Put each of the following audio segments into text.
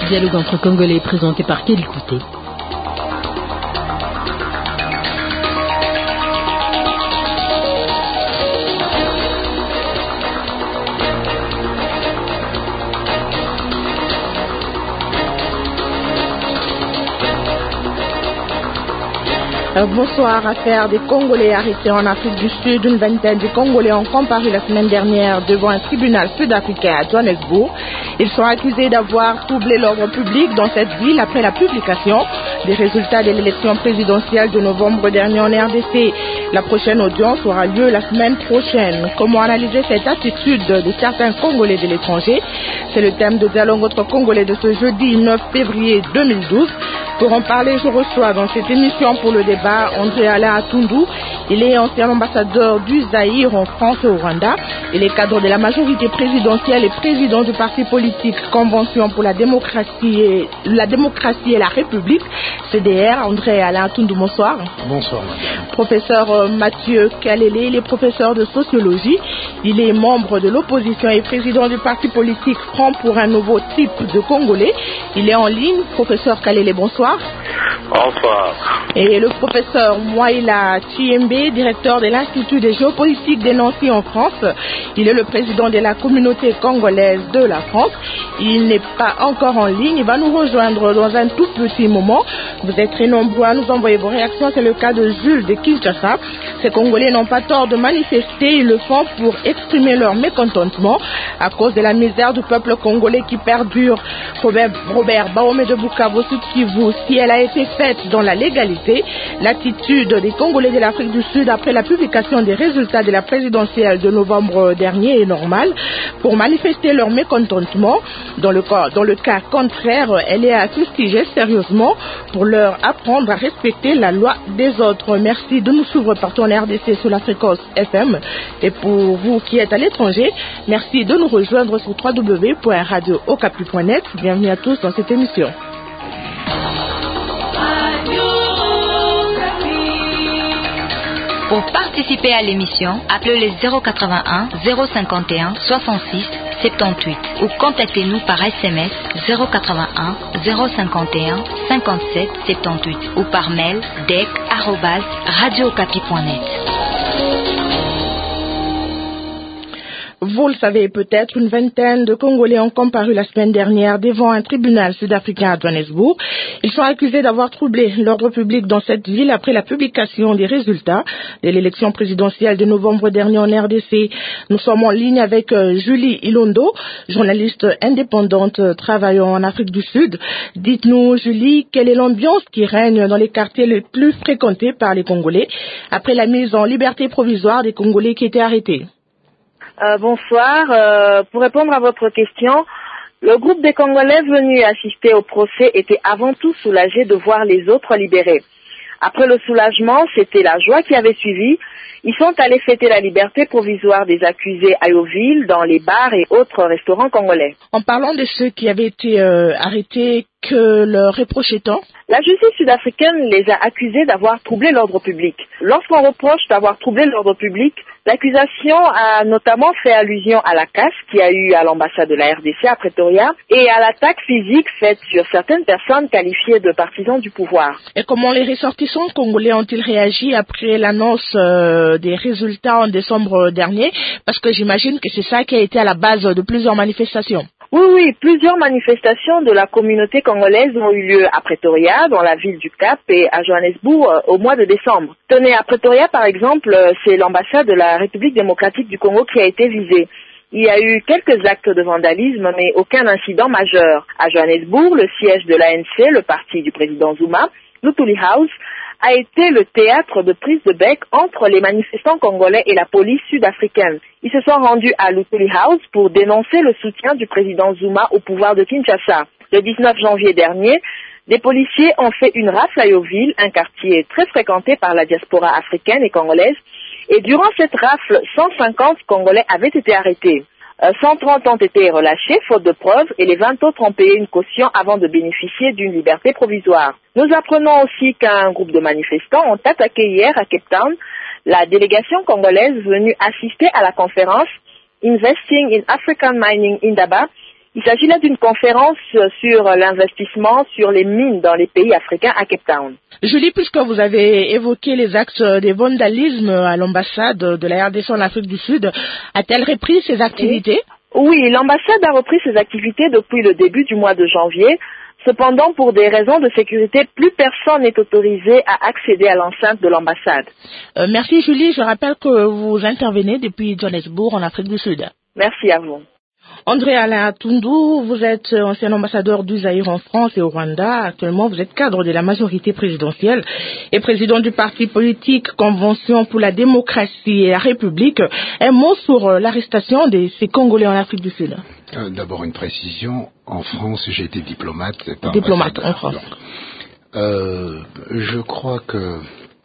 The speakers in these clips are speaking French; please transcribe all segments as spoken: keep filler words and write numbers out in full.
dialogue entre Congolais présenté par Kelly Kouté. Bonsoir. Affaire des Congolais arrêtés en Afrique du Sud. Une vingtaine de Congolais ont comparu la semaine dernière devant un tribunal sud-africain à Johannesburg. Ils sont accusés d'avoir troublé l'ordre public dans cette ville après la publication des résultats de l'élection présidentielle de novembre dernier en R D C. La prochaine audience aura lieu la semaine prochaine. Comment analyser cette attitude de certains Congolais de l'étranger? C'est le thème de dialogue entre Congolais de ce jeudi neuf février deux mille douze. Pour en parler, je reçois dans cette émission pour le débat André Alain Atundu. Il est ancien ambassadeur du Zaïre en France et au Rwanda. Il est cadre de la majorité présidentielle et président du parti politique Convention pour la démocratie et la, démocratie et la République, C D R. André Alain Atundu, bonsoir. Bonsoir. Professeur Mathieu Kalele, il est professeur de sociologie. Il est membre de l'opposition et président du parti politique Front pour un nouveau type de Congolais. Il est en ligne. Professeur Kalele, bonsoir. Bonsoir. Et le professeur Mouaïla Chiembe, directeur de l'Institut de géopolitique de Nancy en France. Il est le président de la communauté congolaise de la France. Il n'est pas encore en ligne. Il va nous rejoindre dans un tout petit moment. Vous êtes très nombreux à nous envoyer vos réactions. C'est le cas de Jules de Kinshasa. Ces Congolais n'ont pas tort de manifester. Ils le font pour exprimer leur mécontentement à cause de la misère du peuple congolais qui perdure. Robert, Robert Baomé de Bukavu, vous, si elle a été faite dans la légalité, l'attitude des Congolais de l'Afrique du Sud après la publication des résultats de la présidentielle de novembre dernier est normale. Pour manifester leur mécontentement, dans le cas, dans le cas contraire, elle est à fustiger sérieusement pour leur apprendre à respecter la loi des autres. Merci de nous suivre partout en R D C sur la fréquence F M. Et pour vous qui êtes à l'étranger, merci de nous rejoindre sur w w w point radio okapi point net. Bienvenue à tous dans cette émission. Pour participer à l'émission, appelez le zéro quatre-vingt-un zéro cinquante et un soixante-six soixante-dix-huit ou contactez-nous par S M S zéro quatre-vingt-un zéro cinquante et un cinquante-sept soixante-dix-huit ou par mail dec arobase radio okapi point net. Vous le savez peut-être, une vingtaine de Congolais ont comparu la semaine dernière devant un tribunal sud-africain à Johannesburg. Ils sont accusés d'avoir troublé l'ordre public dans cette ville après la publication des résultats de l'élection présidentielle de novembre dernier en R D C. Nous sommes en ligne avec Julie Ilondo, journaliste indépendante travaillant en Afrique du Sud. Dites-nous, Julie, quelle est l'ambiance qui règne dans les quartiers les plus fréquentés par les Congolais après la mise en liberté provisoire des Congolais qui étaient arrêtés? Euh, bonsoir. Euh, pour répondre à votre question, le groupe des Congolais venus assister au procès était avant tout soulagé de voir les autres libérés. Après le soulagement, c'était la joie qui avait suivi. Ils sont allés fêter la liberté provisoire des accusés à Yoville, dans les bars et autres restaurants congolais. En parlant de ceux qui avaient été euh, arrêtés, que leur reprochait-on? La justice sud-africaine les a accusés d'avoir troublé l'ordre public. Lorsqu'on reproche d'avoir troublé l'ordre public, l'accusation a notamment fait allusion à la casse qu'il y a eu à l'ambassade de la R D C à Pretoria et à l'attaque physique faite sur certaines personnes qualifiées de partisans du pouvoir. Et comment les ressortissants congolais ont-ils réagi après l'annonce euh, des résultats en décembre dernier? Parce que j'imagine que c'est ça qui a été à la base de plusieurs manifestations. Oui, oui, plusieurs manifestations de la communauté congolaise ont eu lieu à Pretoria, dans la ville du Cap, et à Johannesburg euh, au mois de décembre. Tenez, à Pretoria, par exemple, euh, c'est l'ambassade de la République démocratique du Congo qui a été visée. Il y a eu quelques actes de vandalisme, mais aucun incident majeur. À Johannesburg, le siège de l'A N C, le parti du président Zuma, Luthuli House, a été le théâtre de prise de bec entre les manifestants congolais et la police sud-africaine. Ils se sont rendus à Luthuli House pour dénoncer le soutien du président Zuma au pouvoir de Kinshasa. Le dix-neuf janvier dernier, des policiers ont fait une rafle à Yoville, un quartier très fréquenté par la diaspora africaine et congolaise, et durant cette rafle, cent cinquante Congolais avaient été arrêtés. cent trente ont été relâchés, faute de preuves, et les vingt autres ont payé une caution avant de bénéficier d'une liberté provisoire. Nous apprenons aussi qu'un groupe de manifestants ont attaqué hier à Cape Town la délégation congolaise venue assister à la conférence Investing in African Mining Indaba, Il s'agit là d'une conférence sur l'investissement sur les mines dans les pays africains à Cape Town. Julie, puisque vous avez évoqué les actes de vandalisme à l'ambassade de la R D C en Afrique du Sud, a-t-elle repris ses activités? Oui, l'ambassade a repris ses activités depuis le début du mois de janvier. Cependant, pour des raisons de sécurité, plus personne n'est autorisé à accéder à l'enceinte de l'ambassade. Euh, merci Julie, je rappelle que vous intervenez depuis Johannesburg en Afrique du Sud. Merci à vous. André Alain Tundu, vous êtes ancien ambassadeur du Zaïre en France et au Rwanda. Actuellement, vous êtes cadre de la majorité présidentielle et président du parti politique Convention pour la démocratie et la République. Un mot sur l'arrestation de ces Congolais en Afrique du Sud. Euh, D'abord une précision. En France, j'ai été diplomate. Et pas diplomate en France. Donc, euh, je crois que euh,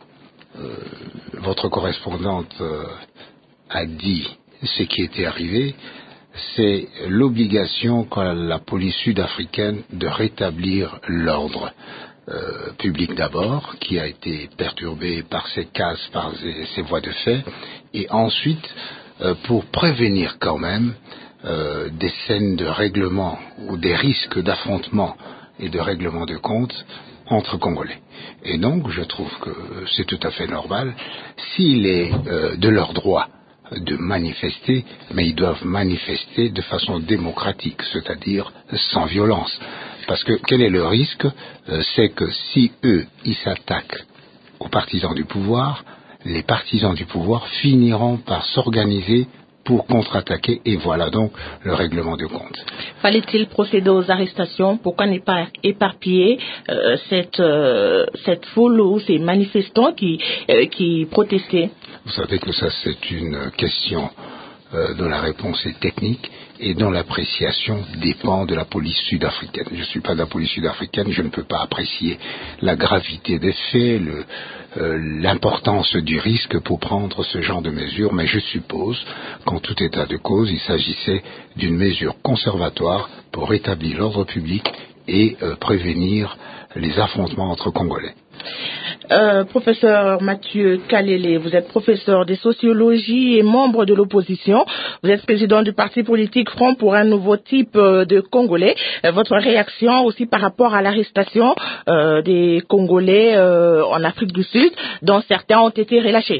votre correspondante euh, a dit ce qui était arrivé. C'est l'obligation qu'a la police sud-africaine de rétablir l'ordre euh, public d'abord, qui a été perturbé par ces casses, par ces, ces voies de fait, et ensuite euh, pour prévenir quand même euh, des scènes de règlement ou des risques d'affrontement et de règlement de compte entre Congolais. Et donc je trouve que c'est tout à fait normal s'il est euh, de leur droit de manifester, mais ils doivent manifester de façon démocratique, c'est-à-dire sans violence. Parce que quel est le risque? euh, C'est que si eux, ils s'attaquent aux partisans du pouvoir, les partisans du pouvoir finiront par s'organiser pour contre-attaquer, et voilà donc le règlement de compte. Fallait-il procéder aux arrestations? Pourquoi ne pas éparpiller euh, cette, euh, cette foule ou ces manifestants qui, euh, qui protestaient? Vous savez que ça, c'est une question euh, dont la réponse est technique et dont l'appréciation dépend de la police sud-africaine. Je ne suis pas de la police sud-africaine, je ne peux pas apprécier la gravité des faits, le, euh, l'importance du risque pour prendre ce genre de mesures, mais je suppose qu'en tout état de cause, il s'agissait d'une mesure conservatoire pour rétablir l'ordre public et euh, prévenir les affrontements entre Congolais. Euh, professeur Mathieu Kalele, vous êtes professeur de sociologie et membre de l'opposition. Vous êtes président du parti politique Front pour un nouveau type euh, de Congolais. Euh, votre réaction aussi par rapport à l'arrestation euh, des Congolais euh, en Afrique du Sud, dont certains ont été relâchés?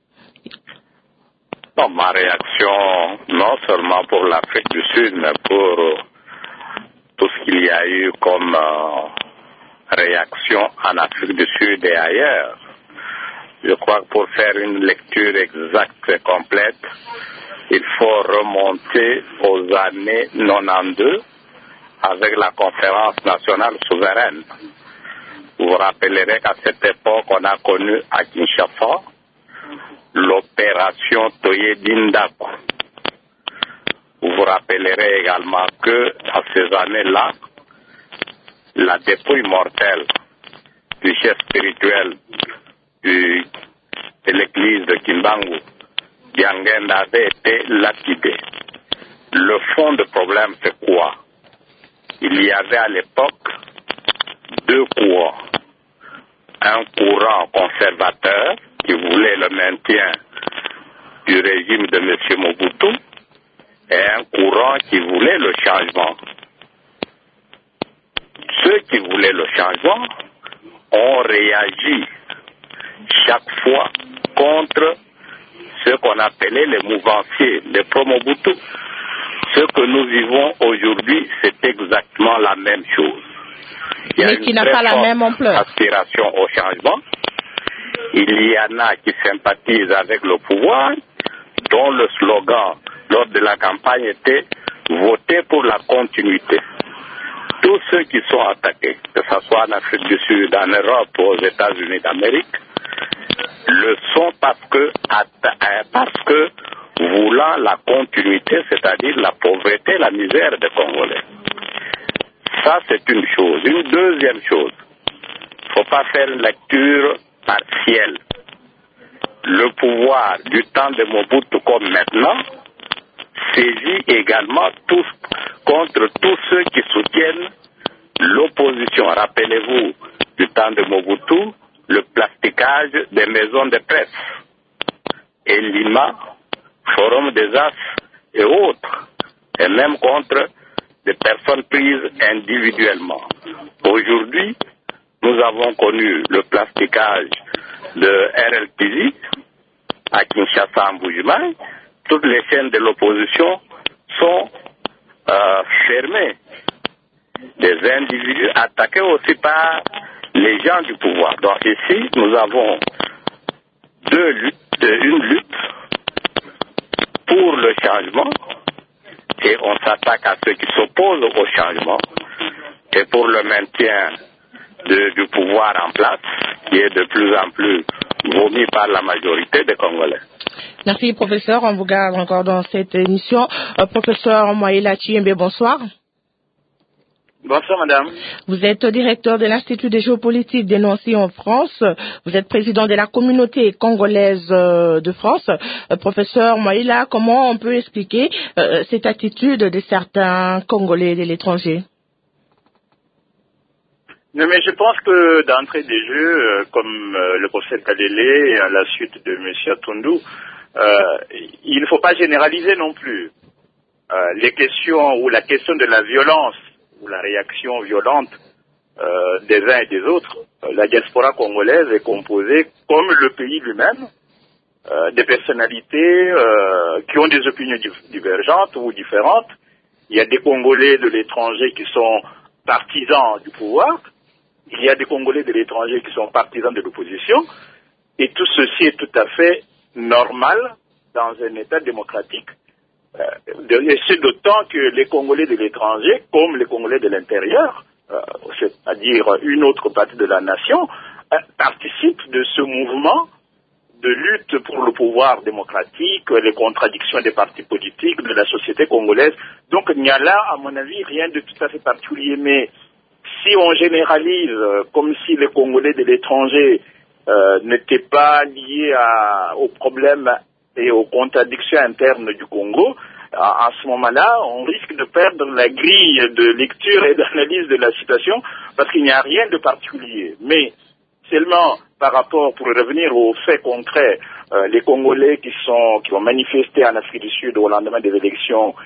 Bon, ma réaction, non seulement pour l'Afrique du Sud, mais pour euh, tout ce qu'il y a eu comme euh, réaction en Afrique du Sud et ailleurs. Je crois que pour faire une lecture exacte et complète, il faut remonter aux années quatre-vingt-douze avec la conférence nationale souveraine. Vous vous rappellerez qu'à cette époque, on a connu à Kinshasa l'opération Toye Dindaku. Vous vous rappellerez également que à ces années-là, la dépouille mortelle du chef spirituel du, de l'église de Kimbangu, Diangenda, avait été lapidé. Le fond du problème, c'est quoi? Il y avait à l'époque deux courants. Un courant conservateur qui voulait le maintien du régime de M. Mobutu et un courant qui voulait le changement. Ceux qui voulaient le changement ont réagi chaque fois contre ce qu'on appelait les mouvanciers, les pro-Mobutu. Ce que nous vivons aujourd'hui, c'est exactement la même chose. Il y a Mais une qui n'a très pas la forte même ampleur. aspiration au changement. Il y en a qui sympathisent avec le pouvoir, dont le slogan lors de la campagne était « Voter pour la continuité ». Tous ceux qui sont attaqués, que ce soit en Afrique du Sud, en Europe ou aux États-Unis d'Amérique, le sont parce que, parce que voulant la continuité, c'est-à-dire la pauvreté, la misère des Congolais. Ça, c'est une chose. Une deuxième chose, il ne faut pas faire une lecture partielle. Le pouvoir du temps de Mobutu comme maintenant saisit également tous contre tous ceux qui soutiennent l'opposition. Rappelez-vous du temps de Mobutu, le plasticage des maisons de presse, et Lima, Forum des As et autres, et même contre des personnes prises individuellement. Aujourd'hui, nous avons connu le plasticage de R L P I à Kinshasa, en Bujumaï. Toutes les chaînes de l'opposition sont euh, fermées. Des individus attaqués aussi par les gens du pouvoir. Donc ici, nous avons deux luttes, une lutte pour le changement, et on s'attaque à ceux qui s'opposent au changement, et pour le maintien de, du pouvoir en place, qui est de plus en plus vomi par la majorité des Congolais. Merci, professeur. On vous garde encore dans cette émission. Euh, professeur Mwaila Chiembe, bonsoir. Bonsoir, madame. Vous êtes directeur de l'Institut des géopolitiques de Nancy en France. Vous êtes président de la communauté congolaise de France. Euh, professeur Mwaila, comment on peut expliquer euh, cette attitude de certains Congolais de l'étranger? Non, mais je pense que d'entrée des jeux, euh, comme euh, le professeur Kadele, à la suite de M. Atundou, euh, il ne faut pas généraliser non plus. Euh, les questions ou la question de la violence ou la réaction violente euh, des uns et des autres, euh, la diaspora congolaise est composée, comme le pays lui-même, euh, des personnalités euh, qui ont des opinions divergentes ou différentes. Il y a des Congolais de l'étranger qui sont partisans du pouvoir, il y a des Congolais de l'étranger qui sont partisans de l'opposition, et tout ceci est tout à fait normal dans un État démocratique. Euh, et c'est d'autant que les Congolais de l'étranger, comme les Congolais de l'intérieur, euh, c'est-à-dire une autre partie de la nation, euh, participent de ce mouvement de lutte pour le pouvoir démocratique, les contradictions des partis politiques, de la société congolaise. Donc il n'y a là, à mon avis, rien de tout à fait particulier. Mais si on généralise euh, comme si les Congolais de l'étranger euh, n'étaient pas liés à, aux problèmes et aux contradictions internes du Congo, à, à ce moment-là, on risque de perdre la grille de lecture et d'analyse de la situation parce qu'il n'y a rien de particulier. Mais seulement par rapport, pour revenir aux faits concrets, euh, les Congolais qui sont qui ont manifesté en Afrique du Sud au lendemain des élections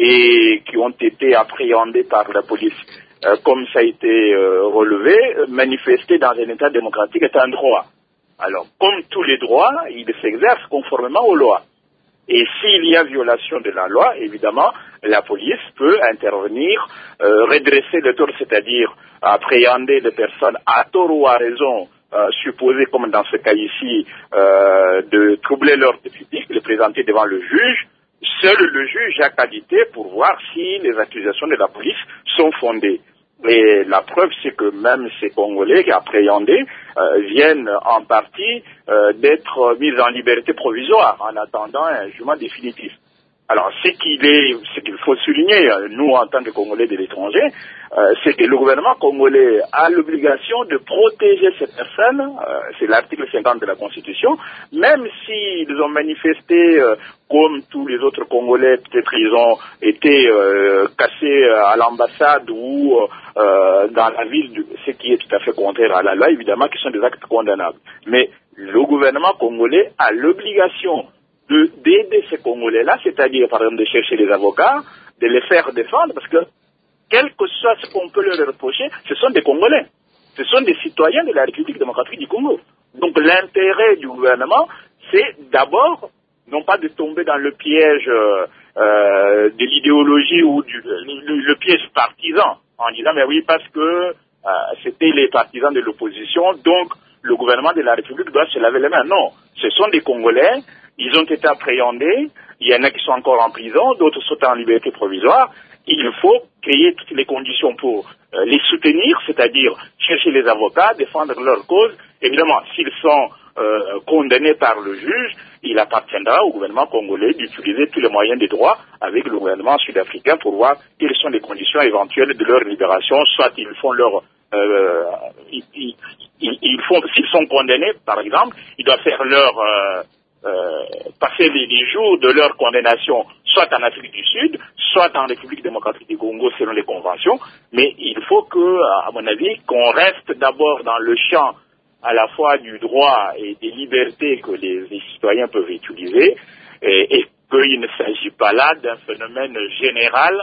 et qui ont été appréhendés par la police, euh, comme ça a été euh, relevé, manifester dans un État démocratique est un droit. Alors, comme tous les droits, ils s'exercent conformément aux lois. Et s'il y a violation de la loi, évidemment, la police peut intervenir, euh, redresser le tort, c'est-à-dire appréhender les personnes à tort ou à raison, euh, supposées, comme dans ce cas ici, euh, de troubler l'ordre public, les présenter devant le juge. Seul le juge a qualité pour voir si les accusations de la police sont fondées. Et la preuve, c'est que même ces Congolais appréhendés euh, viennent en partie euh, d'être mis en liberté provisoire en attendant un jugement définitif. Alors, ce qu'il est, ce qu'il faut souligner, nous en tant que Congolais de l'étranger, euh, c'est que le gouvernement congolais a l'obligation de protéger ces personnes, euh, c'est l'article cinquante de la Constitution, même s'ils ont manifesté euh, comme tous les autres Congolais, peut-être ils ont été euh, cassés à l'ambassade ou euh, dans la ville, ce qui est tout à fait contraire à la loi, évidemment, qui sont des actes condamnables. Mais le gouvernement congolais a l'obligation de d'aider ces Congolais-là, c'est-à-dire, par exemple, de chercher des avocats, de les faire défendre, parce que, quel que soit ce qu'on peut leur reprocher, ce sont des Congolais. Ce sont des citoyens de la République démocratique du Congo. Donc, l'intérêt du gouvernement, c'est d'abord, non pas de tomber dans le piège euh, euh, de l'idéologie ou du le, le piège partisan, en disant, mais oui, parce que euh, c'était les partisans de l'opposition, donc le gouvernement de la République doit se laver les mains. Non, ce sont des Congolais. Ils ont été appréhendés, il y en a qui sont encore en prison, d'autres sont en liberté provisoire. Il faut créer toutes les conditions pour euh, les soutenir, c'est-à-dire chercher les avocats, défendre leur cause. Évidemment, s'ils sont euh, condamnés par le juge, il appartiendra au gouvernement congolais d'utiliser tous les moyens de droit avec le gouvernement sud-africain pour voir quelles sont les conditions éventuelles de leur libération. Soit ils font leur... Euh, ils, ils, ils font, s'ils sont condamnés, par exemple, ils doivent faire leur... Euh, Euh, passer les, les jours de leur condamnation, soit en Afrique du Sud, soit en République démocratique du Congo selon les conventions, mais il faut que, à mon avis, qu'on reste d'abord dans le champ à la fois du droit et des libertés que les, les citoyens peuvent utiliser, et, et qu'il ne s'agit pas là d'un phénomène général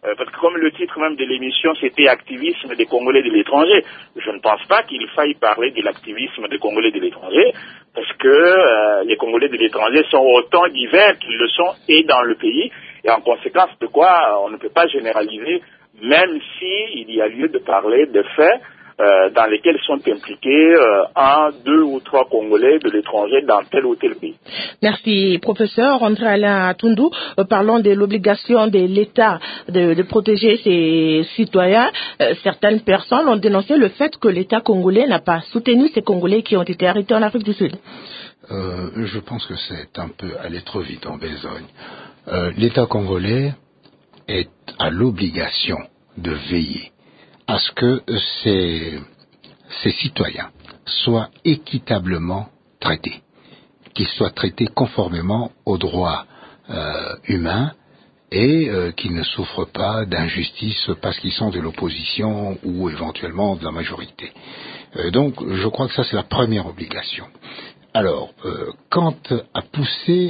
Euh, parce que comme le titre même de l'émission, c'était activisme des Congolais de l'étranger, je ne pense pas qu'il faille parler de l'activisme des Congolais de l'étranger, parce que euh, les Congolais de l'étranger sont autant divers qu'ils le sont et dans le pays, et en conséquence de quoi on ne peut pas généraliser, même s'il y a lieu de parler de faits euh, dans lesquels sont impliqués euh, un, deux ou trois Congolais de l'étranger dans tel ou tel pays. Merci, professeur André Alain Tundu. Euh, parlons de l'obligation de l'État de, de protéger ses citoyens. Euh, certaines personnes ont dénoncé le fait que l'État congolais n'a pas soutenu ces Congolais qui ont été arrêtés en Afrique du Sud. Euh, je pense que c'est un peu aller trop vite en besogne. Euh, L'État congolais est à l'obligation de veiller à ce que ces, ces citoyens soient équitablement traités, qu'ils soient traités conformément aux droits euh, humains et euh, qu'ils ne souffrent pas d'injustice parce qu'ils sont de l'opposition ou éventuellement de la majorité. Euh, donc je crois que ça c'est la première obligation. Alors, euh, quant à pousser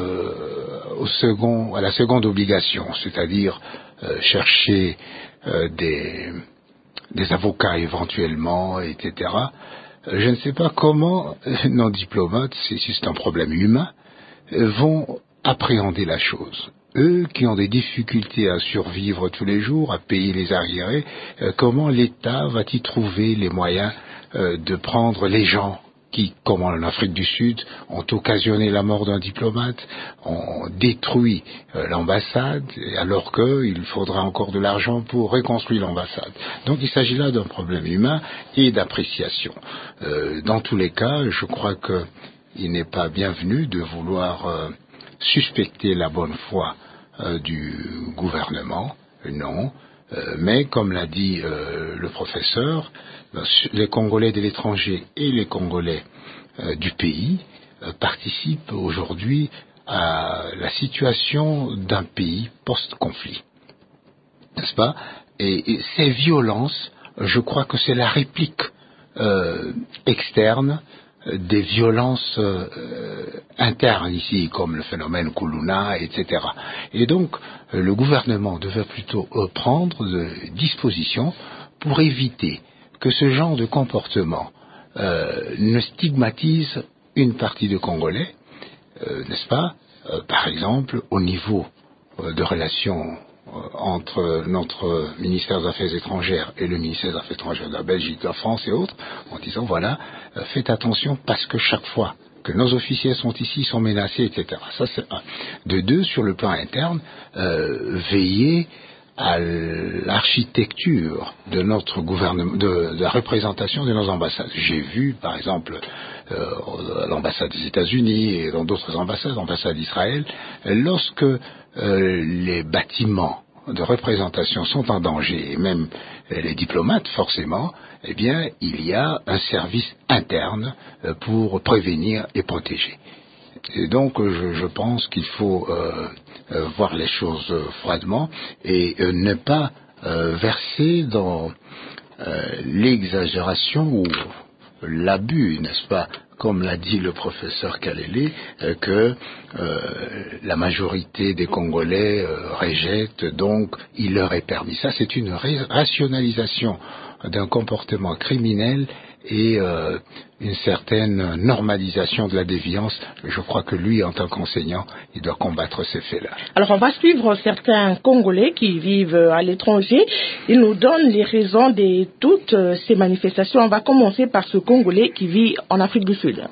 euh, au second, à la seconde obligation, c'est-à-dire euh, chercher euh, des, des avocats éventuellement, et cetera, euh, je ne sais pas comment euh, nos diplomates, si c'est un problème humain, euh, vont appréhender la chose. Eux qui ont des difficultés à survivre tous les jours, à payer les arriérés, euh, comment l'État va-t-il trouver les moyens euh, de prendre les gens qui, comme en Afrique du Sud, ont occasionné la mort d'un diplomate, ont détruit euh, l'ambassade, alors qu'il faudra encore de l'argent pour reconstruire l'ambassade. Donc il s'agit là d'un problème humain et d'appréciation. Euh, dans tous les cas, je crois qu'il n'est pas bienvenu de vouloir euh, suspecter la bonne foi euh, du gouvernement, non. Euh, mais comme l'a dit euh, le professeur, les Congolais de l'étranger et les Congolais euh, du pays euh, participent aujourd'hui à la situation d'un pays post-conflit, n'est-ce pas? Et, et ces violences, je crois que c'est la réplique euh, externe des violences euh, internes ici, comme le phénomène Kuluna, et cetera. Et donc, euh, le gouvernement devait plutôt euh, prendre des dispositions pour éviter que ce genre de comportement euh, ne stigmatise une partie des Congolais, euh, n'est-ce pas? Euh, par exemple, au niveau euh, de relations entre notre ministère des Affaires étrangères et le ministère des Affaires étrangères de la Belgique, de la France et autres, en disant voilà, euh, faites attention parce que chaque fois que nos officiers sont ici, ils sont menacés, et cetera. Ça c'est un. De deux, sur le plan interne, euh, veiller à l'architecture de notre gouvernement, de, de la représentation de nos ambassades. J'ai vu, par exemple, euh, l'ambassade des États-Unis et dans d'autres ambassades, l'ambassade d'Israël, lorsque euh, les bâtiments de représentation sont en danger, et même les diplomates, forcément, eh bien, il y a un service interne euh, pour prévenir et protéger. Et donc, je, je pense qu'il faut euh, euh, voir les choses euh, froidement et euh, ne pas euh, verser dans euh, l'exagération ou l'abus, n'est-ce pas, comme l'a dit le professeur Kalele, euh, que euh, la majorité des Congolais euh, rejettent, donc il leur est permis. Ça, c'est une rationalisation d'un comportement criminel et euh, une certaine normalisation de la déviance. Je crois que lui, en tant qu'enseignant, il doit combattre ces faits-là. Alors, on va suivre certains Congolais qui vivent à l'étranger. Ils nous donnent les raisons de toutes ces manifestations. On va commencer par ce Congolais qui vit en Afrique du Sud.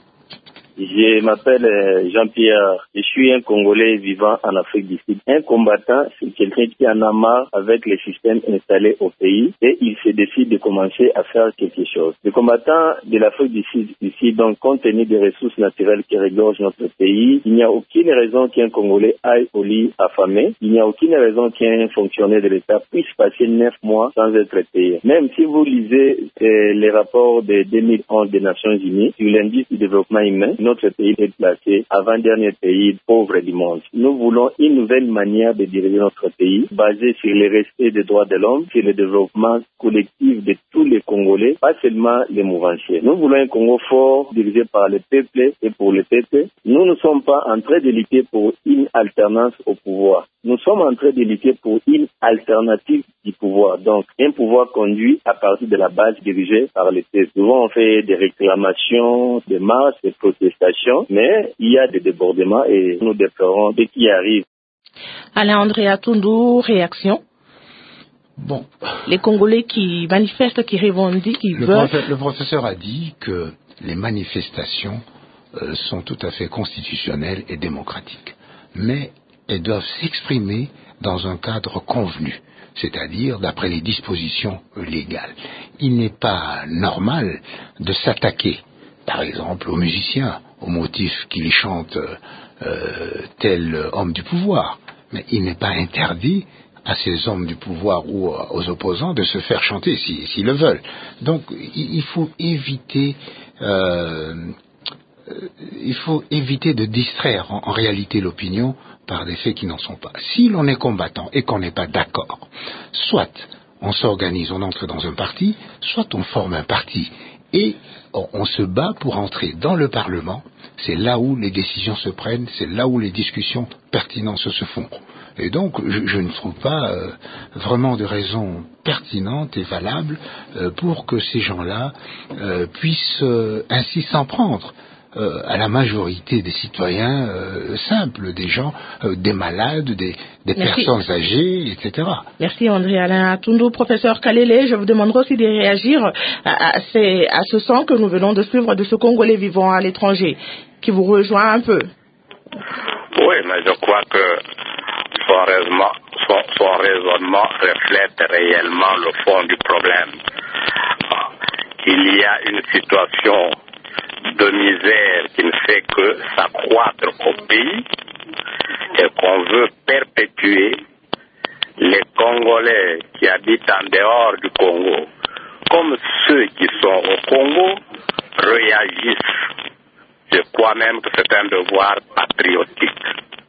Je m'appelle Jean-Pierre, je suis un Congolais vivant en Afrique du Sud. Un combattant, c'est quelqu'un qui en a marre avec les systèmes installés au pays et il se décide de commencer à faire quelque chose. Le combattant de l'Afrique du Sud ici, donc compte tenu des ressources naturelles qui regorgent notre pays, il n'y a aucune raison qu'un Congolais aille au lit affamé. Il n'y a aucune raison qu'un fonctionnaire de l'État puisse passer neuf mois sans être payé. Même si vous lisez euh, les rapports de deux mille onze des Nations Unies sur l'indice du développement humain, notre pays est placé avant-dernier pays pauvre du monde. Nous voulons une nouvelle manière de diriger notre pays basée sur le respect des droits de l'homme, sur le développement collectif de tous les Congolais, pas seulement les mouvanciers. Nous voulons un Congo fort dirigé par le peuple et pour le peuple. Nous ne sommes pas en train de lutter pour une alternance au pouvoir. nous sommes en train de lutter pour une alternative du pouvoir. Donc, un pouvoir conduit à partir de la base dirigée par les peuple. Souvent, on fait des réclamations, des marches, des protestations, mais il y a des débordements et nous déplorons dès qu'il arrive. Alain Andrea Toundou, réaction? Bon. Les Congolais qui manifestent, qui revendiquent, qui le veulent... Prof, le professeur a dit que les manifestations euh, sont tout à fait constitutionnelles et démocratiques. Mais elles doivent s'exprimer dans un cadre convenu, c'est-à-dire d'après les dispositions légales. Il n'est pas normal de s'attaquer, par exemple, aux musiciens, au motif qu'ils chantent euh, tel homme du pouvoir. Mais il n'est pas interdit à ces hommes du pouvoir ou aux opposants de se faire chanter s'ils si, si le veulent. Donc il faut éviter euh, il faut éviter de distraire en, en réalité l'opinion par des faits qui n'en sont pas. Si l'on est combattant et qu'on n'est pas d'accord, soit on s'organise, on entre dans un parti, soit on forme un parti et on, on se bat pour entrer dans le Parlement. C'est là où les décisions se prennent, c'est là où les discussions pertinentes se font. Et donc, je, je ne trouve pas euh, vraiment de raison pertinente et valable euh, pour que ces gens-là euh, puissent euh, ainsi s'en prendre euh, à la majorité des citoyens euh, simples, des gens, euh, des malades, des, des personnes âgées, et cetera. Merci André Alain Toundou. Professeur Kalele, je vous demanderai aussi de réagir à, à, ces, à ce son que nous venons de suivre de ce Congolais vivant à l'étranger, qui vous rejoint un peu. Oui, mais je crois que son raisonnement, son, son raisonnement reflète réellement le fond du problème. Il y a une situation de misère qui ne fait que s'accroître au pays et qu'on veut perpétuer. Les Congolais qui habitent en dehors du Congo, comme ceux qui sont au Congo, réagissent. Je crois même que c'est un devoir patriotique.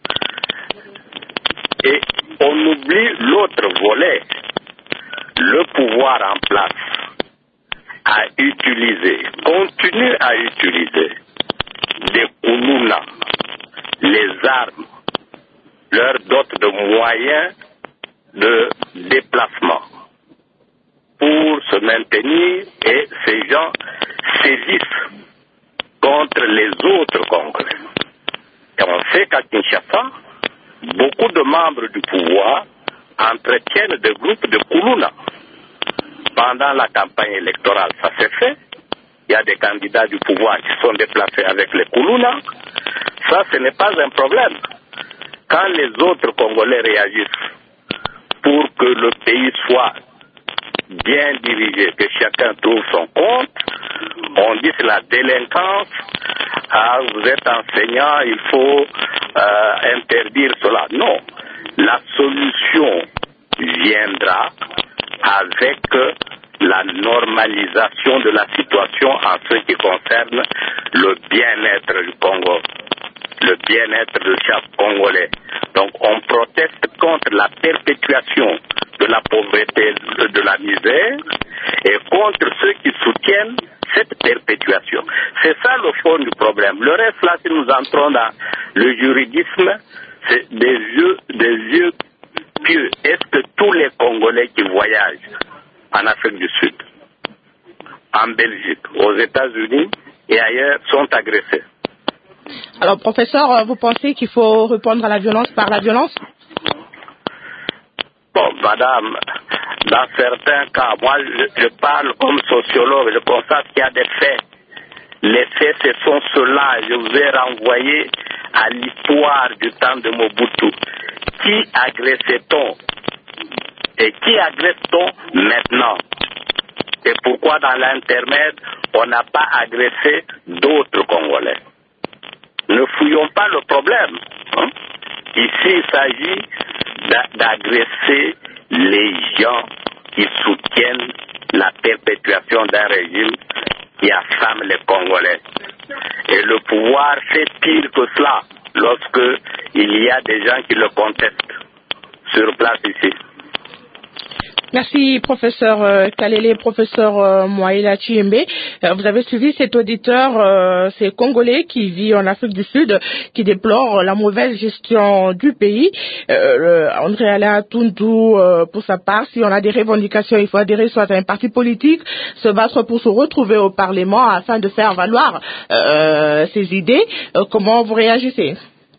Et on oublie l'autre volet. Le pouvoir en place a utilisé, continue à utiliser des Kuluna, les armes, leur dot de moyens de déplacement pour se maintenir, et ces gens sévissent contre les autres Congolais. Et on sait qu'à Kinshasa, beaucoup de membres du pouvoir entretiennent des groupes de Kuluna. Pendant la campagne électorale, ça s'est fait. Il y a des candidats du pouvoir qui sont déplacés avec les Kuluna. Ça, ce n'est pas un problème. Quand les autres Congolais réagissent pour que le pays soit bien dirigé, que chacun trouve son compte, on dit c'est la délinquance. Ah, vous êtes enseignant, il faut euh, interdire cela. Non, la solution viendra avec la normalisation de la situation en ce qui concerne le bien-être du Congo, le bien-être de chaque Congolais. Donc on proteste contre la perpétuation de la pauvreté, de la misère, et contre ceux qui soutiennent cette perpétuation. C'est ça le fond du problème. Le reste, là, si nous entrons dans le juridisme, c'est des yeux, des yeux pieux. Est-ce que tous les Congolais qui voyagent en Afrique du Sud, en Belgique, aux États-Unis et ailleurs sont agressés? Alors, professeur, vous pensez qu'il faut répondre à la violence par la violence? Bon, madame, dans certains cas, moi je, je parle comme sociologue, je constate qu'il y a des faits. Les faits, ce sont ceux-là. Je vous ai renvoyé à l'histoire du temps de Mobutu. Qui agressait-on? Et qui agresse-t-on maintenant? Et pourquoi dans l'intermède, on n'a pas agressé d'autres Congolais? Ne fouillons pas le problème. Hein? Ici, il s'agit d'agresser les gens qui soutiennent la perpétuation d'un régime qui affame les Congolais. Et le pouvoir fait pire que cela lorsque il y a des gens qui le contestent sur place ici. Merci, professeur euh, Kalele, professeur euh, Mwaila Chiembe. Euh, vous avez suivi cet auditeur, euh, c'est Congolais qui vit en Afrique du Sud, qui déplore la mauvaise gestion du pays. Euh, André Alain Tundu, euh, pour sa part, si on a des revendications, il faut adhérer soit à un parti politique, se battre pour se retrouver au Parlement afin de faire valoir euh, ses idées. Euh, comment vous réagissez?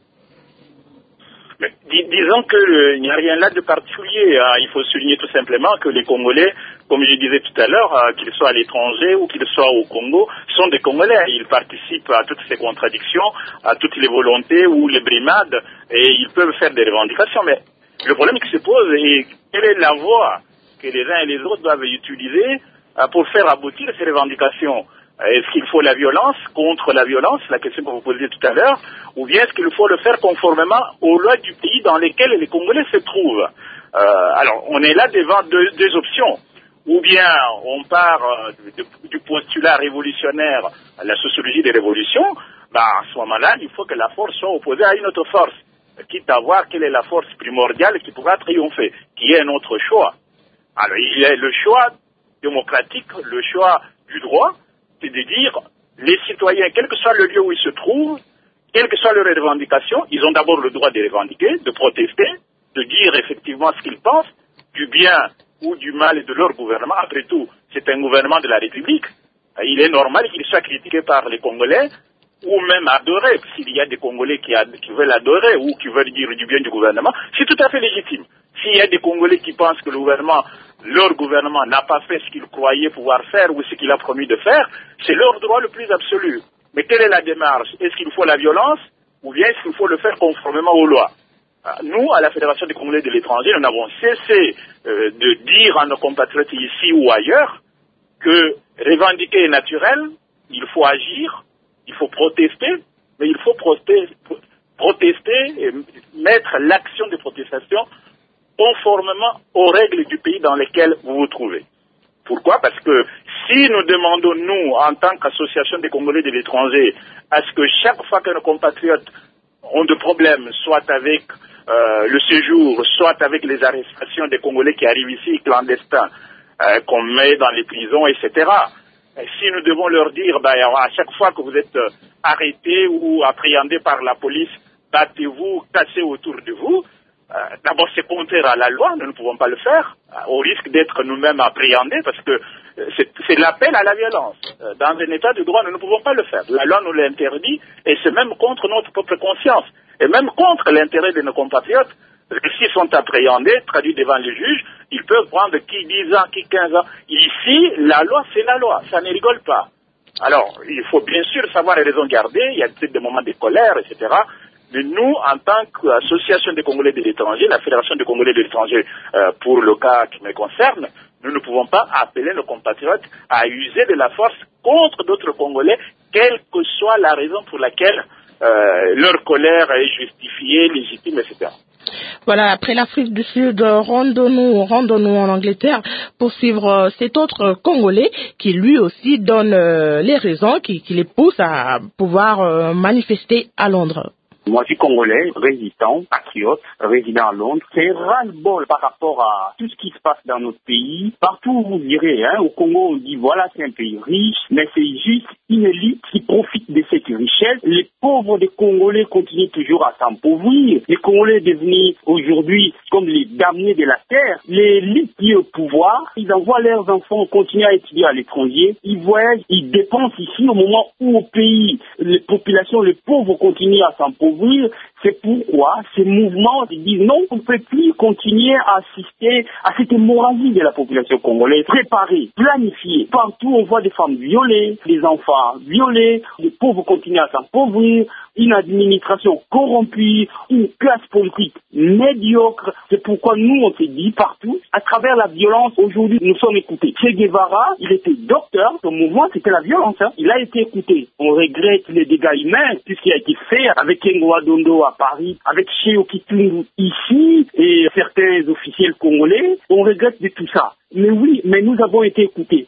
Mais, dis, disons qu'il n'y a rien là de particulier. Hein. Il faut souligner tout simplement que les Congolais, comme je disais tout à l'heure, euh, qu'ils soient à l'étranger ou qu'ils soient au Congo, sont des Congolais. Ils participent à toutes ces contradictions, à toutes les volontés ou les brimades, et ils peuvent faire des revendications. Mais le problème qui se pose est quelle est la voie que les uns et les autres doivent utiliser euh, pour faire aboutir ces revendications. Est-ce qu'il faut la violence contre la violence, la question que vous posiez tout à l'heure, ou bien est-ce qu'il faut le faire conformément aux lois du pays dans lesquelles les Congolais se trouvent? euh, Alors, on est là devant deux, deux options. Ou bien on part euh, de, de, du postulat révolutionnaire, la sociologie des révolutions, bah, à ce moment-là, il faut que la force soit opposée à une autre force, quitte à voir quelle est la force primordiale qui pourra triompher, qui est un autre choix. Alors, il y a le choix démocratique, le choix du droit, c'est de dire, les citoyens, quel que soit le lieu où ils se trouvent, quelles que soient leurs revendications, ils ont d'abord le droit de revendiquer, de protester, de dire effectivement ce qu'ils pensent, du bien ou du mal de leur gouvernement. Après tout, c'est un gouvernement de la République. Il est normal qu'il soit critiqué par les Congolais, ou même adoré, s'il y a des Congolais qui, ad- qui veulent adorer ou qui veulent dire du bien du gouvernement, c'est tout à fait légitime. S'il y a des Congolais qui pensent que le gouvernement, leur gouvernement n'a pas fait ce qu'il croyait pouvoir faire ou ce qu'il a promis de faire, c'est leur droit le plus absolu. Mais quelle est la démarche? Est-ce qu'il faut la violence ou bien est-ce qu'il faut le faire conformément aux lois? Nous, à la Fédération des Congolais de l'étranger, nous n'avons cessé euh, de dire à nos compatriotes ici ou ailleurs que revendiquer est naturel, il faut agir, il faut protester, mais il faut protester, protester et mettre l'action de protestation conformément aux règles du pays dans lequel vous vous trouvez. Pourquoi? Parce que si nous demandons, nous, en tant qu'association des Congolais de l'étranger, à ce que chaque fois que nos compatriotes ont des problèmes, soit avec euh, le séjour, soit avec les arrestations des Congolais qui arrivent ici clandestins, euh, qu'on met dans les prisons, et cetera. Et si nous devons leur dire, ben, à chaque fois que vous êtes euh, arrêtés ou appréhendés par la police, battez-vous, cassez autour de vous, euh, d'abord c'est contraire à la loi, nous ne pouvons pas le faire, euh, au risque d'être nous-mêmes appréhendés, parce que euh, c'est, c'est l'appel à la violence. Euh, dans un état de droit, nous ne pouvons pas le faire. La loi nous l'interdit, et c'est même contre notre propre conscience, et même contre l'intérêt de nos compatriotes. Parce que s'ils sont appréhendés, traduits devant les juges, ils peuvent prendre qui dix ans, qui quinze ans. Ici, la loi, c'est la loi. Ça ne rigole pas. Alors, il faut bien sûr savoir les raisons garder. Il y a peut-être des moments de colère, et cetera. Mais nous, en tant qu'association des Congolais de l'étranger, la Fédération des Congolais de l'étranger, euh, pour le cas qui me concerne, nous ne pouvons pas appeler nos compatriotes à user de la force contre d'autres Congolais, quelle que soit la raison pour laquelle euh, leur colère est justifiée, légitime, et cetera. Voilà, après l'Afrique du Sud, rendons-nous, rendons-nous en Angleterre pour suivre cet autre Congolais qui lui aussi donne euh, les raisons qui, qui les poussent à pouvoir euh, manifester à Londres. Moi, je suis congolais, résistant, patriote, résident à Londres. C'est ras-le-bol par rapport à tout ce qui se passe dans notre pays. Partout où vous irez, hein, au Congo, on dit voilà, c'est un pays riche, mais c'est juste une élite qui profite de cette richesse. Les pauvres des Congolais continuent toujours à s'empauvrir. Les Congolais devenus aujourd'hui comme les damnés de la terre. L'élite qui est au pouvoir, ils envoient leurs enfants continuer à étudier à l'étranger. Ils voyagent, ils dépensent ici au moment où au pays, les populations, les pauvres continuent à s'empauvrir. C'est pourquoi ces mouvements disent non, on ne peut plus continuer à assister à cette hémorragie de la population congolaise. Préparée, planifiée. Partout, on voit des femmes violées, des enfants violés, les pauvres continuent à s'appauvrir, une administration corrompue, une classe politique médiocre. C'est pourquoi nous, on s'est dit partout, à travers la violence, aujourd'hui, nous sommes écoutés. Che Guevara, il était docteur, son mouvement, c'était la violence. Hein. Il a été écouté. On regrette les dégâts humains, tout ce qui a été fait avec Kengoa Dondo à Paris, avec Cheo Kitungu ici, et certains officiels congolais. On regrette de tout ça. Mais oui, mais nous avons été écoutés.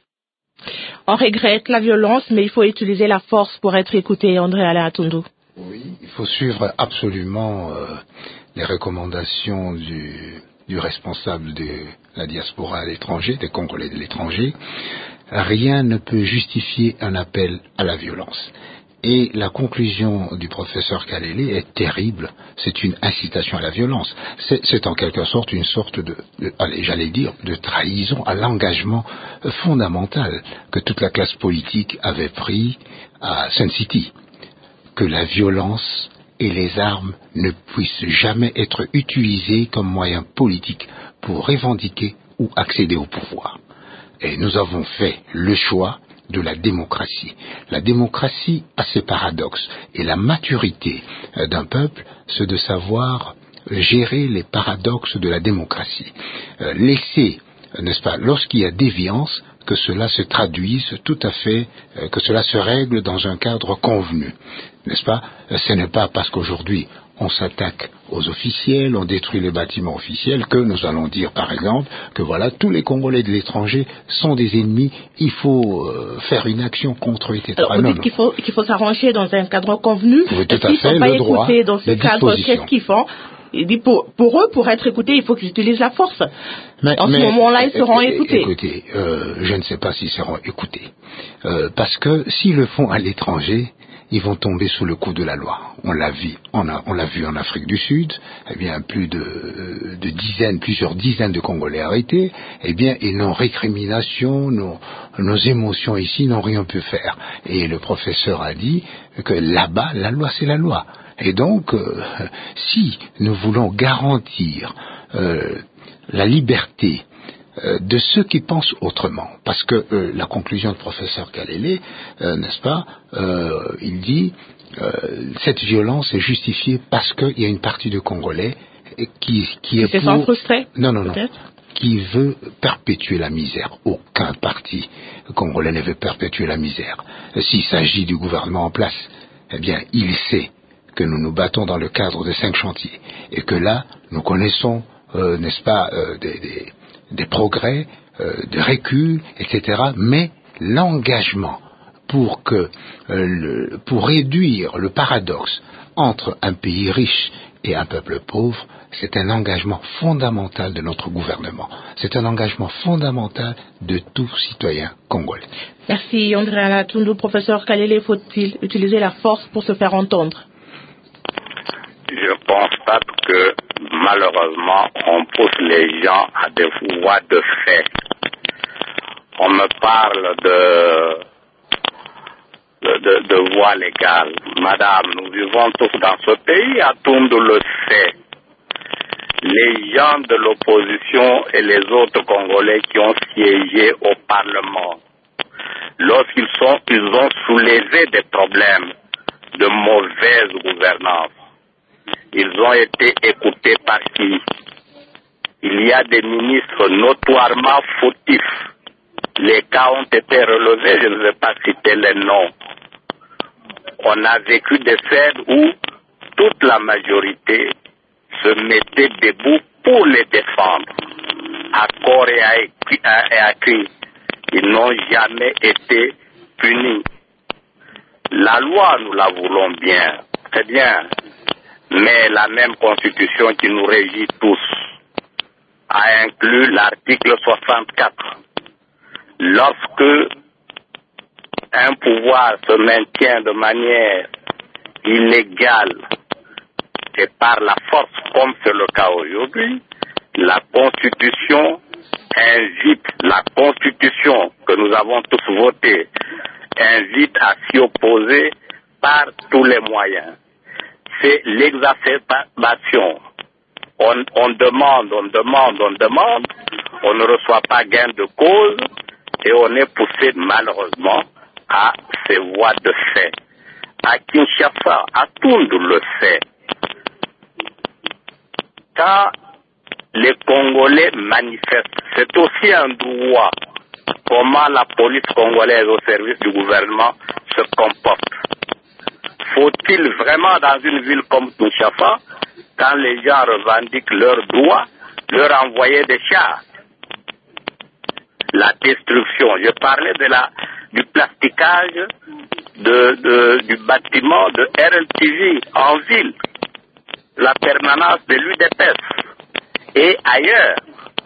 On regrette la violence, mais il faut utiliser la force pour être écouté, André Alain Tundu. Oui, il faut suivre absolument euh, les recommandations du du responsable de la diaspora à l'étranger, des Congolais de l'étranger, rien ne peut justifier un appel à la violence. Et la conclusion du professeur Kalele est terrible. C'est une incitation à la violence. C'est, c'est en quelque sorte une sorte de, de allez, j'allais dire, de trahison à l'engagement fondamental que toute la classe politique avait pris à Sun City. Que la violence et les armes ne puissent jamais être utilisées comme moyen politique pour revendiquer ou accéder au pouvoir. Et nous avons fait le choix de la démocratie. La démocratie a ses paradoxes et la maturité d'un peuple, c'est de savoir gérer les paradoxes de la démocratie. Euh, laisser, n'est-ce pas, lorsqu'il y a déviance, que cela se traduise tout à fait, euh, que cela se règle dans un cadre convenu, n'est-ce pas? Ce n'est pas parce qu'aujourd'hui on s'attaque aux officiels, on détruit les bâtiments officiels, que nous allons dire par exemple que voilà, tous les Congolais de l'étranger sont des ennemis, il faut euh, faire une action contre eux, et cetera. Alors, vous non, dites non. qu'il faut, qu'il faut s'arranger dans un cadre convenu. Oui, tout à S'ils ne fait, sont pas le droit, écoutés dans ce les cadre, dispositions. qu'est-ce qu'ils font? Il dit pour, pour eux, pour être écoutés, il faut qu'ils utilisent la force. Mais, en mais, ce moment-là, ils seront é- é- écoutés. Écoutez, euh, je ne sais pas s'ils seront écoutés. Euh, parce que s'ils le font à l'étranger, ils vont tomber sous le coup de la loi. On l'a vu, on, a, on l'a vu en Afrique du Sud, eh bien plus de, de dizaines, plusieurs dizaines de Congolais arrêtés, eh bien et nos récriminations, nos, nos émotions ici n'ont rien pu faire. Et le professeur a dit que là-bas, la loi c'est la loi. Et donc, euh, si nous voulons garantir euh, la liberté euh, de ceux qui pensent autrement, parce que euh, la conclusion du professeur Kalele, euh, n'est-ce pas, euh, il dit euh, cette violence est justifiée parce qu'il y a une partie de Congolais qui, qui est C'est pour... sans frustrer, non, non, non, peut-être qui veut perpétuer la misère. Aucun parti congolais ne veut perpétuer la misère. S'il s'agit du gouvernement en place, eh bien, il sait que nous nous battons dans le cadre de cinq chantiers et que là, nous connaissons, euh, n'est-ce pas, euh, des, des, des progrès, euh, des reculs, et cetera. Mais l'engagement pour que, euh, le, pour réduire le paradoxe entre un pays riche et un peuple pauvre, c'est un engagement fondamental de notre gouvernement. C'est un engagement fondamental de tout citoyen congolais. Merci André Alatundu. Professeur Kalele, faut-il utiliser la force pour se faire entendre? Je constate que malheureusement on pousse les gens à des voies de fait. On me parle de de, de, de voies légales. Madame, nous vivons tous dans ce pays, Atundu le sait. Les gens de l'opposition et les autres Congolais qui ont siégé au Parlement, lorsqu'ils sont, ils ont soulevé des problèmes de mauvaise gouvernance, ils ont été écoutés par qui? Il y a des ministres notoirement fautifs. Les cas ont été relevés, je ne vais pas citer les noms. On a vécu des scènes où toute la majorité se mettait debout pour les défendre, à corps et à, écrit, et à cri. Ils n'ont jamais été punis. La loi, nous la voulons bien, très bien, mais la même constitution qui nous régit tous a inclus l'article soixante-quatre. Lorsque un pouvoir se maintient de manière illégale et par la force, comme c'est le cas aujourd'hui, la Constitution invite, la Constitution que nous avons tous votée, invite à s'y opposer par tous les moyens. C'est l'exacerbation. On, on demande, on demande, on demande, on ne reçoit pas gain de cause et on est poussé malheureusement à ces voies de fait. À Kinshasa, Atundu le fait. Quand les Congolais manifestent, c'est aussi un droit. Comment la police congolaise au service du gouvernement se comporte. Faut-il vraiment dans une ville comme Kinshasa, quand les gens revendiquent leurs droits, leur envoyer des chars? La destruction, je parlais de la, du plasticage de, de, du bâtiment de R L T V en ville, la permanence de l'U D P S. et ailleurs.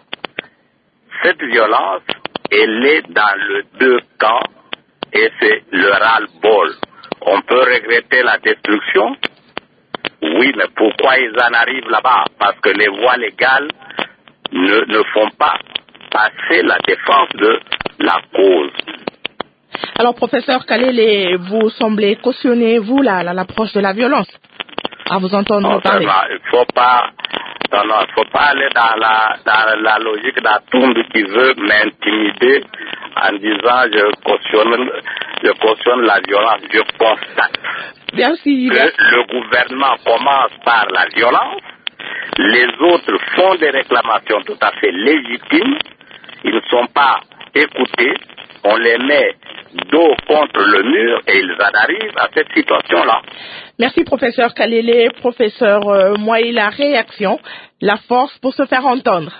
Cette violence, elle est dans les deux camps et c'est le ras-le-bol. On peut regretter la destruction. Oui, mais pourquoi ils en arrivent là-bas? Parce que les voies légales ne, ne font pas passer la défense de la cause. Alors, professeur Kalele, vous semblez cautionner, vous, la, la, l'approche de la violence, à vous entendre non, parler. Il ne faut pas, non, non, il faut pas aller dans la, dans la logique d'Atoumbe qui veut m'intimider en disant je cautionne, je cautionne la violence. Je constate bien si, que bien. le gouvernement commence par la violence, les autres font des réclamations tout à fait légitimes, ils ne sont pas écoutés, on les met dos contre le mur et ils en arrivent à cette situation-là. Merci, professeur Kalele. Professeur euh, Moïse, la réaction, la force pour se faire entendre.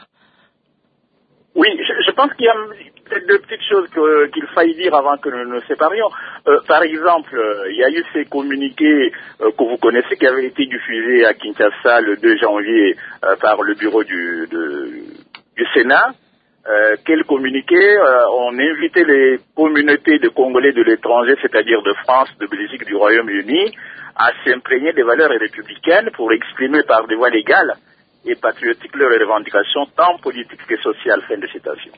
Oui, je, je pense qu'il y a peut-être deux petites choses que, qu'il faille dire avant que nous nous séparions. Euh, par exemple, euh, il y a eu ces communiqués euh, que vous connaissez qui avaient été diffusés à Kinshasa le deux janvier euh, par le bureau du, de, du Sénat. Euh, quel communiqué euh, on invitait les communautés de Congolais de l'étranger, c'est-à-dire de France, de Belgique, du Royaume-Uni, à s'imprégner des valeurs républicaines pour exprimer par des voies légales et patriotiques leurs revendications tant politiques que sociales. Fin de citation.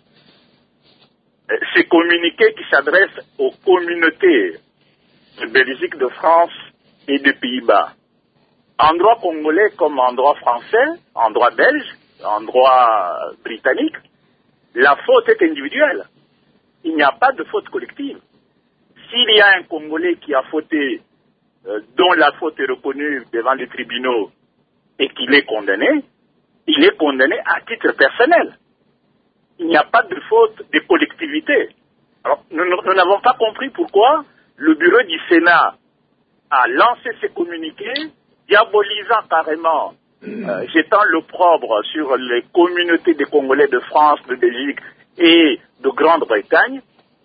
Euh, ces communiqués qui s'adressent aux communautés de Belgique, de France et de Pays-Bas, en droit congolais comme en droit français, en droit belge, en droit britannique, la faute est individuelle. Il n'y a pas de faute collective. S'il y a un Congolais qui a fauté, euh, dont la faute est reconnue devant les tribunaux et qu'il est condamné, il est condamné à titre personnel. Il n'y a pas de faute de collectivité. Alors, nous, nous n'avons pas compris pourquoi le bureau du Sénat a lancé ces communiqués, diabolisant carrément, Euh, jetant l'opprobre sur les communautés des Congolais de France, de Belgique et de Grande-Bretagne,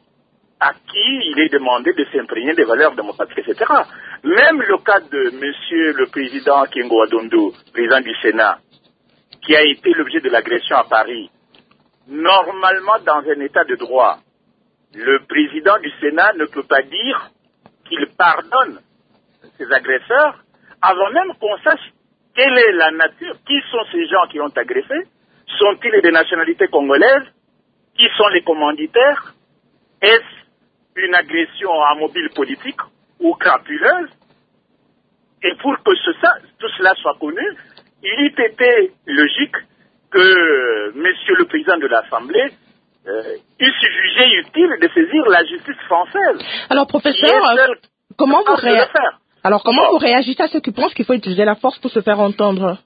à qui il est demandé de s'imprégner des valeurs démocratiques, et cetera. Même le cas de monsieur le président Kengo Adondo, président du Sénat, qui a été l'objet de l'agression à Paris, normalement dans un état de droit, le président du Sénat ne peut pas dire qu'il pardonne ses agresseurs avant même qu'on sache quelle est la nature, qui sont ces gens qui ont agressé, sont-ils des nationalités congolaises, qui sont les commanditaires, est-ce une agression à mobile politique ou crapuleuse? Et pour que ce, ça, tout cela soit connu, il eût été logique que monsieur le président de l'Assemblée euh, eusse jugé utile de saisir la justice française. Alors, professeur, comment vous réagissez Alors, comment bon. vous réagissez à ceux qui pensent qu'il faut utiliser la force pour se faire entendre?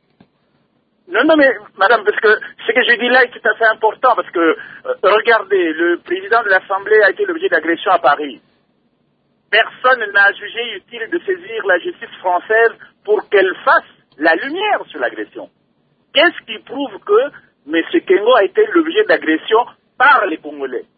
Non, non, mais madame, parce que ce que je dis là est tout à fait important, parce que, euh, regardez, le président de l'Assemblée a été l'objet d'agression à Paris. Personne n'a jugé utile de saisir la justice française pour qu'elle fasse la lumière sur l'agression. Qu'est-ce qui prouve que M. Kengo a été l'objet d'agression par les Congolais?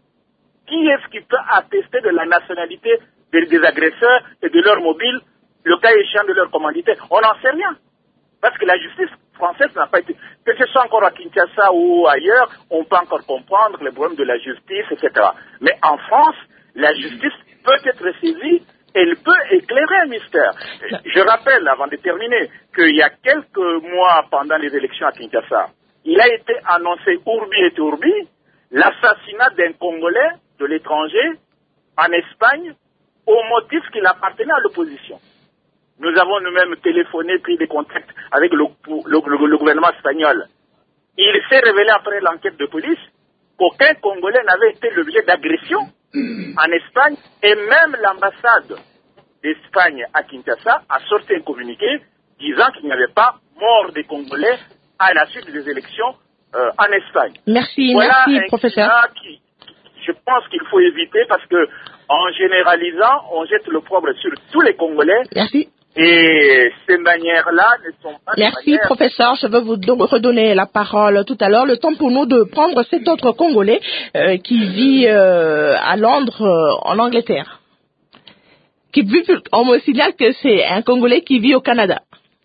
Qui est-ce qui peut attester de la nationalité des agresseurs et de leur mobile, le cas échéant de leur commanditaire? On n'en sait rien. Parce que la justice française n'a pas été... Que ce soit encore à Kinshasa ou ailleurs, on peut encore comprendre les problèmes de la justice, et cetera. Mais en France, la justice peut être saisie, elle peut éclairer un mystère. Je rappelle, avant de terminer, qu'il y a quelques mois, pendant les élections à Kinshasa, il a été annoncé urbi et urbi l'assassinat d'un Congolais de l'étranger en Espagne, au motif qu'il appartenait à l'opposition. Nous avons nous-mêmes téléphoné, pris des contacts avec le, le, le, le gouvernement espagnol. Il s'est révélé après l'enquête de police qu'aucun Congolais n'avait été l'objet d'agression en Espagne, et même l'ambassade d'Espagne à Kinshasa a sorti un communiqué disant qu'il n'y avait pas mort des Congolais à la suite des élections euh, en Espagne. Merci, voilà merci, professeur. Qui, je pense qu'il faut éviter parce que en généralisant, on jette l'opprobre sur tous les Congolais. Merci. Et ces manières-là ne sont pas... Merci, manières... professeur. Je vais vous redonner la parole tout à l'heure. Le temps pour nous de prendre cet autre Congolais euh, qui vit euh, à Londres, euh, en Angleterre. Qui vit, on me signale que c'est un Congolais qui vit au Canada.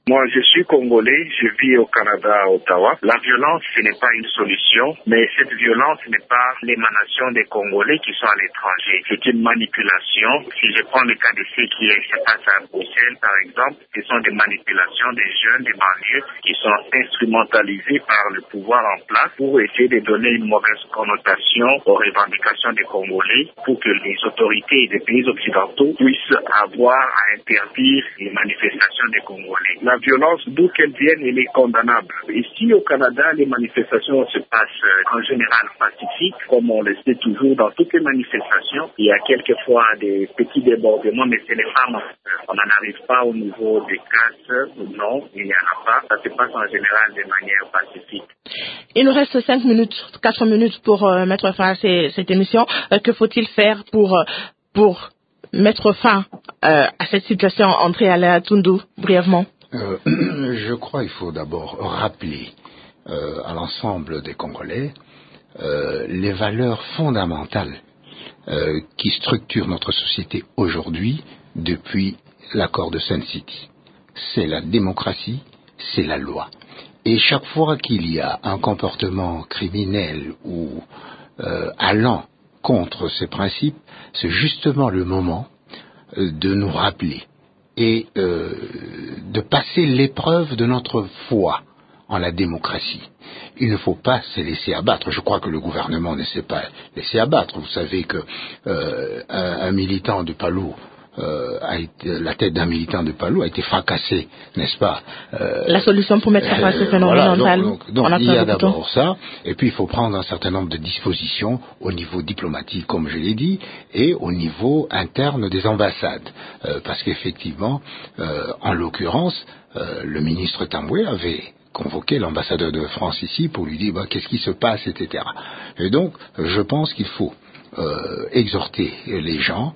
Moi, je suis congolais, je vis au Canada, à Ottawa. La violence, ce n'est pas une solution, mais cette violence n'est pas l'émanation des Congolais qui sont à l'étranger. C'est une manipulation. Si je prends le cas de ce qui se passe à Bruxelles, par exemple, ce sont des manipulations des jeunes des banlieues qui sont instrumentalisés par le pouvoir en place pour essayer de donner une mauvaise connotation aux revendications des Congolais pour que les autorités des pays occidentaux puissent avoir à interdire les manifestations des Congolais. La violence, d'où qu'elle vienne, elle est condamnable. Ici, au Canada, les manifestations se passent euh, en général pacifiques, comme on le sait toujours dans toutes les manifestations. Il y a quelquefois des petits débordements, mais ce n'est pas majeur. On n'en arrive pas au niveau des casses, non, il n'y en a pas. Ça se passe en général de manière pacifique. Il nous reste cinq minutes, quatre minutes pour euh, mettre fin à ces, cette émission. Euh, que faut-il faire pour, euh, pour mettre fin euh, à cette situation? André Alain Tundu, brièvement. Euh, je crois qu'il faut d'abord rappeler euh, à l'ensemble des Congolais euh, les valeurs fondamentales euh, qui structurent notre société aujourd'hui depuis l'accord de Sun City. C'est la démocratie, c'est la loi. Et chaque fois qu'il y a un comportement criminel ou euh, allant contre ces principes, c'est justement le moment euh, de nous rappeler et euh, de passer l'épreuve de notre foi en la démocratie. Il ne faut pas se laisser abattre. Je crois que le gouvernement ne s'est pas laissé abattre. Vous savez que euh, un, un militant de Palou, euh, a été, la tête d'un militant de Palou a été fracassée, n'est-ce pas? euh, La solution pour mettre fin à ce phénomène voilà, donc, donc, donc il y a d'abord temps. ça, et puis il faut prendre un certain nombre de dispositions au niveau diplomatique, comme je l'ai dit, et au niveau interne des ambassades, euh, parce qu'effectivement, euh, en l'occurrence, euh, le ministre Tamboué avait convoqué l'ambassadeur de France ici pour lui dire bah, qu'est-ce qui se passe, et cetera. Et donc, je pense qu'il faut euh, exhorter les gens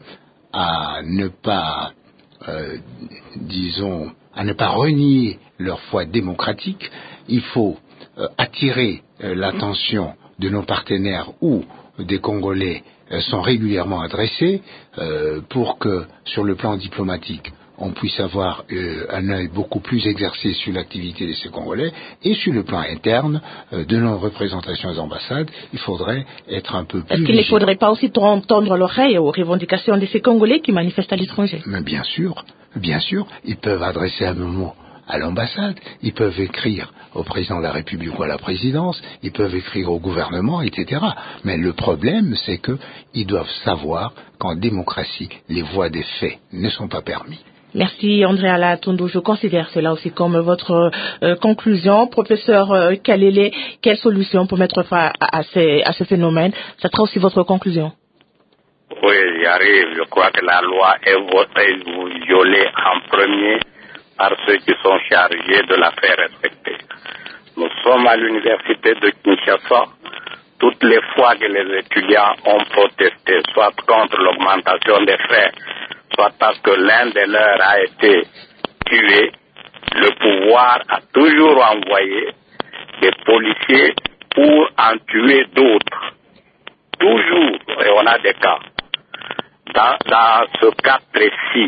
à ne pas, euh, disons, à ne pas renier leur foi démocratique. Il faut euh, attirer euh, l'attention de nos partenaires où des Congolais euh, sont régulièrement adressés euh, pour que, sur le plan diplomatique, on puisse avoir euh, un œil beaucoup plus exercé sur l'activité de ces Congolais, et sur le plan interne euh, de nos représentations aux ambassades, il faudrait être un peu plus Est-ce qu'il ne faudrait pas aussi tendre l'oreille aux revendications de ces Congolais qui manifestent à l'étranger? Mais bien sûr, bien sûr, ils peuvent adresser un mot à l'ambassade, ils peuvent écrire au président de la République ou à la présidence, ils peuvent écrire au gouvernement, et cetera. Mais le problème, c'est qu'ils doivent savoir qu'en démocratie, les voies des faits ne sont pas permis. Merci André Alain Tundu. Je considère cela aussi comme votre euh, conclusion. Professeur euh, Kalele, quelle solution pour mettre fin à, à, ces, à ce phénomène? Ça sera aussi votre conclusion. Oui, j'y arrive. Je crois que la loi est violée en premier par ceux qui sont chargés de la faire respecter. Nous sommes à l'université de Kinshasa. Toutes les fois que les étudiants ont protesté, soit contre l'augmentation des frais, soit parce que l'un de leurs a été tué, le pouvoir a toujours envoyé des policiers pour en tuer d'autres. Toujours, et on a des cas. Dans, dans ce cas précis,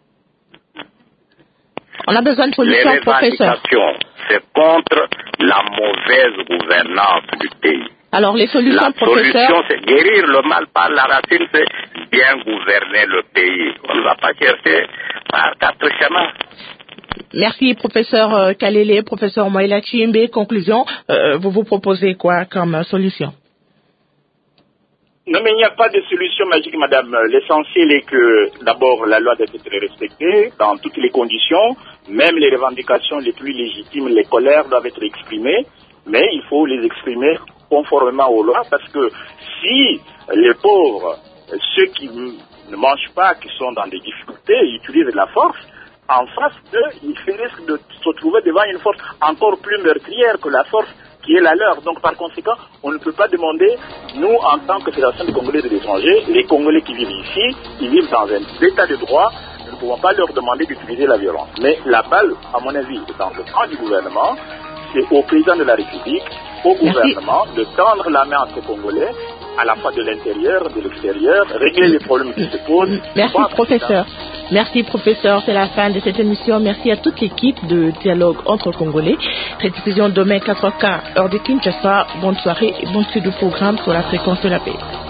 on a besoin de solutions, les revendications, c'est contre la mauvaise gouvernance du pays. Alors, les solutions, la professeur... solution, c'est guérir le mal par la racine, c'est bien gouverner le pays. On ne va pas chercher par quatre chemins. Merci, professeur Kalele. Professeur Moïla Tchiembe, conclusion, euh, vous vous proposez quoi comme solution? Non, mais il n'y a pas de solution magique, madame. L'essentiel est que, d'abord, la loi doit être respectée dans toutes les conditions. Même les revendications les plus légitimes, les colères doivent être exprimées. Mais il faut les exprimer conformément aux lois, parce que si les pauvres, ceux qui ne mangent pas, qui sont dans des difficultés, utilisent la force, en face d'eux, ils risquent de se trouver devant une force encore plus meurtrière que la force qui est la leur. Donc par conséquent, on ne peut pas demander, nous en tant que Fédération des Congolais de l'étranger, les Congolais qui vivent ici, ils vivent dans un état de droit, nous ne pouvons pas leur demander d'utiliser la violence. Mais la balle, à mon avis, est dans le camp du gouvernement. C'est au président de la République, au gouvernement, Merci. de tendre la main à ces Congolais, à la fois de l'intérieur, de l'extérieur, régler les problèmes qui se posent. Merci, professeur. Merci professeur, c'est la fin de cette émission. Merci à toute l'équipe de Dialogue entre Congolais. Rediffusion demain quatre K, heure de Kinshasa. Bonne soirée et bonne suite du programme sur la fréquence de la paix.